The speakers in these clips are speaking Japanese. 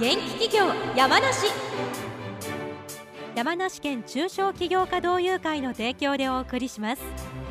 元気企業山梨。山梨県中小企業家同友会の提供でお送りします。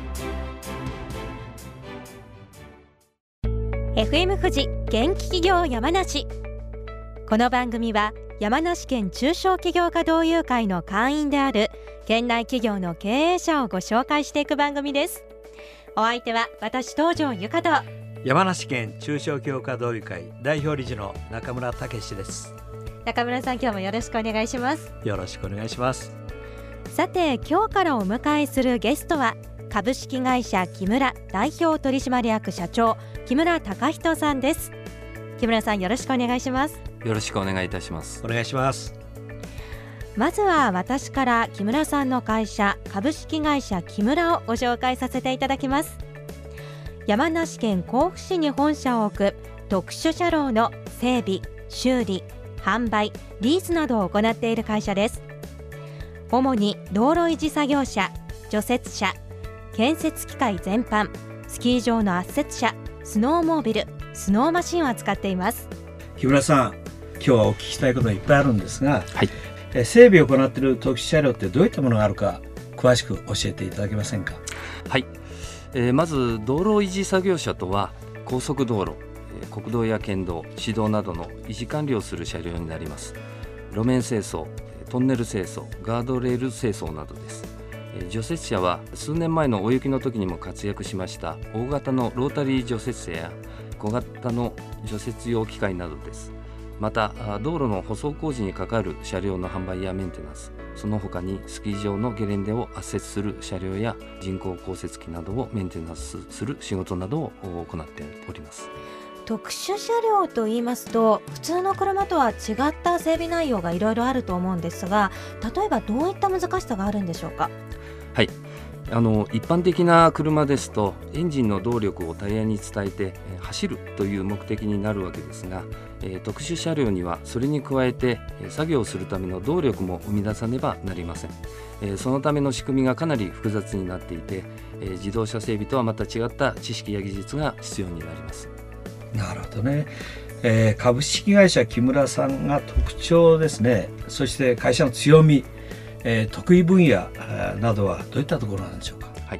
FM 富士元気企業山梨。この番組は山梨県中小企業家同友会の会員である県内企業の経営者をご紹介していく番組です。お相手は私東條ゆかと山梨県中小企業家同友会代表理事の中村武史です。 中村さん、今日もよろしくお願いします。 よろしくお願いします。 さて、今日からお迎えするゲストは株式会社木村代表取締役社長木村隆人さんです。木村さん、よろしくお願いします。 よろしくお願いいたします。 お願いします。 まずは私から木村さんの会社株式会社木村をご紹介させていただきます。山梨県甲府市に本社を置く特殊車両の整備、修理、販売、リースなどを行っている会社です。主に道路維持作業車、除雪車、建設機械全般、スキー場の圧雪車、スノーモービル、スノーマシンを扱っています。 木村さん、今日はお聞きしたいことがいっぱいあるんですが、 はい、 整備を行っている特殊車両ってどういったものがあるか詳しく教えていただけませんか。 はい、まず道路維持作業車とは高速道路、国道や県道、市道などの維持管理をする車両になります。路面清掃、トンネル清掃、ガードレール清掃などです。除雪車は数年前の大雪の時にも活躍しました大型のロータリー除雪車や小型の除雪用機械などです。また道路の舗装工事にかかる車両の販売やメンテナンス、その他にスキー場のゲレンデを圧雪する車両や人工降雪機などをメンテナンスする仕事などを行っております。 特殊車両と言いますと、普通の車とは違った整備内容がいろいろあると思うんですが、例えばどういった難しさがあるんでしょうか。 はい、一般的な車ですとエンジンの動力をタイヤに伝えて走るという目的になるわけですが、特殊車両にはそれに加えて作業をするための動力も生み出さねばなりません。そのための仕組みがかなり複雑になっていて、自動車整備とはまた違った知識や技術が必要になります。 なるほどね。株式会社木村さんが特徴ですね。そして会社の強み、得意分野などはどういったところなんでしょうか。 はい、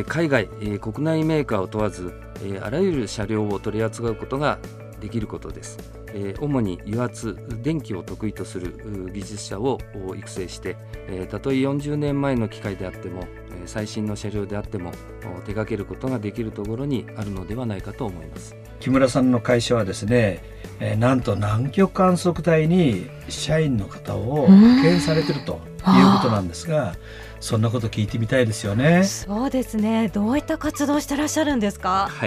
海外、国内メーカーを問わず、あらゆる車両を取り扱うことができることです。主に油圧、電気を得意とする技術者を育成して、たとえ40年前の機械であっても最新の車両であっても手掛けることができるところにあるのではないかと思います。 木村さんの会社はですね、なんと南極観測隊に社員の方を派遣されているということなんですが、そんなこと聞いてみたいですよね。 そうですね。どういった活動をしてらっしゃるんですか。 はい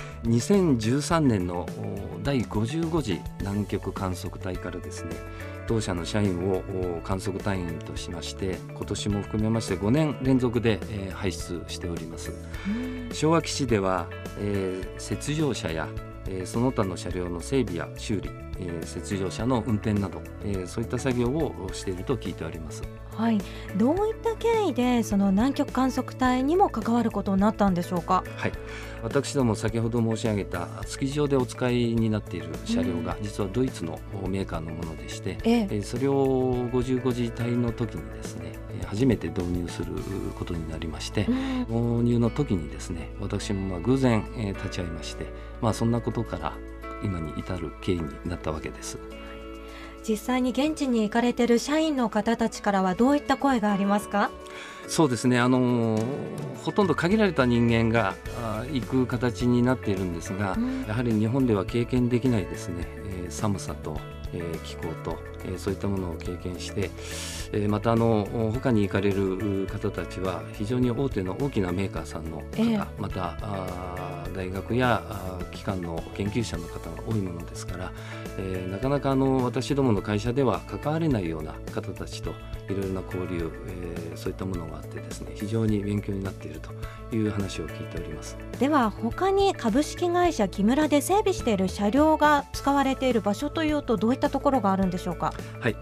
、2013年の第55次南極観測隊からですね、当社の社員を観測隊員としまして、今年も含めまして5年連続で輩出しております。昭和基地では雪上車やその他の車両の整備や修理、雪上車の運転など、そういった作業をしていると聞いております。 はい、どういった経緯でその南極観測隊にも関わることになったんでしょうか。 はい、私ども先ほど申し上げたスキー場でお使いになっている車両が実はドイツのメーカーのものでして、それを55次隊の時にですね初めて導入することになりまして、導入の時にですね私も偶然立ち会いまして、そんなことから今に至る経緯になったわけです。 実際に現地に行かれている社員の方たちからはどういった声がありますか。 そうですね、ほとんど限られた人間が行く形になっているんですが、やはり日本では経験できないですね、寒さと、気候と、そういったものを経験して、また他に行かれる方たちは非常に大手の大きなメーカーさんの方、また大学や機関の研究者の方が多いものですから、なかなか私どもの会社では関われないような方たちといろいろな交流、そういったものがあってですね、非常に勉強になっているという話を聞いております。 では他に株式会社木村で整備している車両が使われている場所というとどういったところがあるんでしょうか。 はい、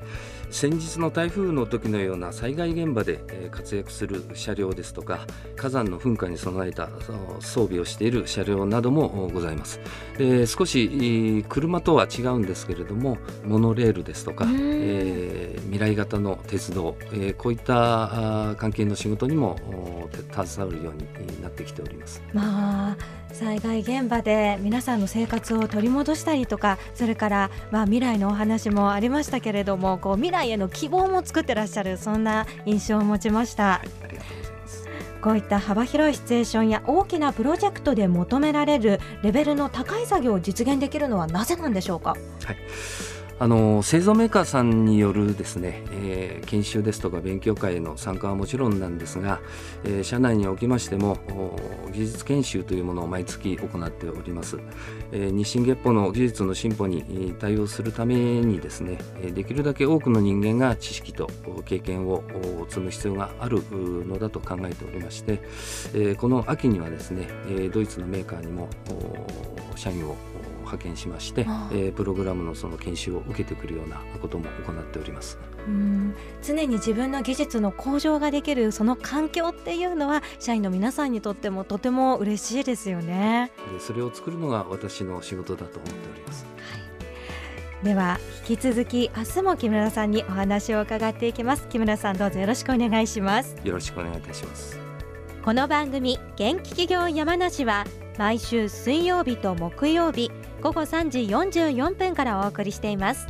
先日の台風の時のような災害現場で活躍する車両ですとか、火山の噴火に備えた装備をしている車両などもございます。少し車とは違うんですけれども、モノレールですとか、未来型の鉄道、こういった関係の仕事にも携わるようになってきております。 災害現場で皆さんの生活を取り戻したりとか、それから、未来のお話もありましたけれども、未来への希望も作ってらっしゃる、そんな印象を持ちました。 はい、ありがとうございます。 こういった幅広いシチュエーションや大きなプロジェクトで求められるレベルの高い作業を実現できるのはなぜなんでしょうか。 はい、製造メーカーさんによるですね、研修ですとか勉強会への参加はもちろんなんですが、社内におきましても技術研修というものを毎月行っております。日進月歩の技術の進歩に対応するためにですね、できるだけ多くの人間が知識と経験を積む必要があるのだと考えておりまして、この秋にはですね、ドイツのメーカーにも社員を派遣しまして、プログラムのその研修を受けてくるようなことも行っております。 常に自分の技術の向上ができるその環境っていうのは社員の皆さんにとってもとても嬉しいですよね。 それを作るのが私の仕事だと思っております。 では引き続き明日も木村さんにお話を伺っていきます。木村さん、どうぞよろしくお願いします。 よろしくお願いいたします。 この番組元気企業山梨は毎週水曜日と木曜日午後3時44分からお送りしています。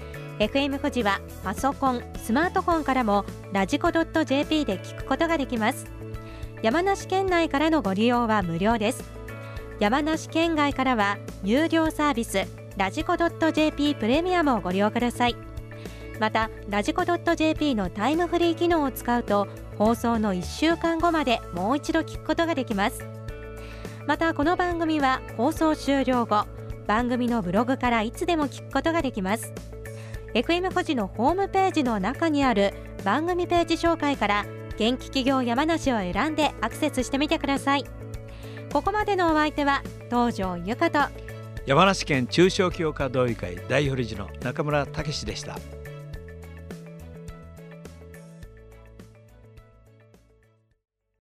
FM 富士はパソコン、スマートフォンからもラジコ .jp で聞くことができます。山梨県内からのご利用は無料です。山梨県外からは有料サービスラジコ .jp プレミアムをご利用ください。またラジコ .jp のタイムフリー機能を使うと放送の1週間後までもう一度聞くことができます。またこの番組は放送終了後、番組のブログからいつでも聞くことができます。 FM 富士のホームページの中にある番組ページ紹介から元気企業山梨を選んでアクセスしてみてください。ここまでのお相手は東條由香と山梨県中小企業家同友会代表理事の中村武史でした。